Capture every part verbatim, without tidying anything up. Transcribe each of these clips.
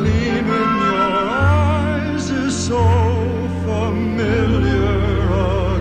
gleam in your eyes is so familiar a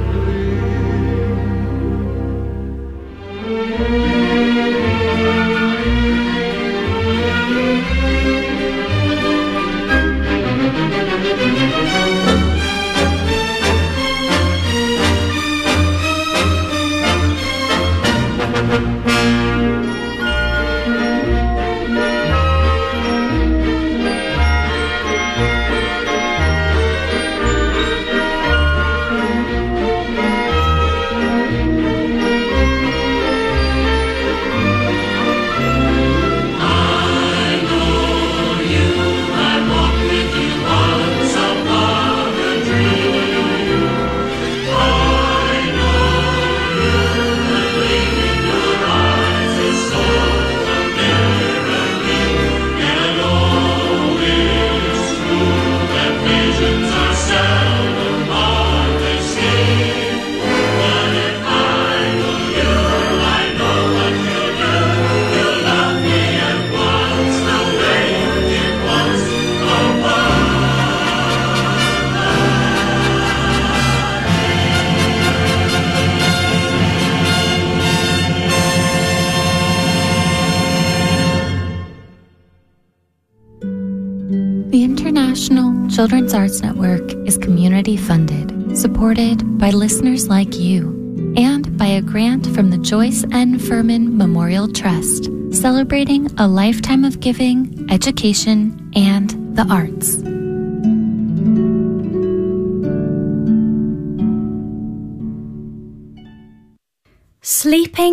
The International Children's Arts Network is community funded, supported by listeners like you, and by a grant from the Joyce N. Furman Memorial Trust, celebrating a lifetime of giving, education, and the arts. Sleeping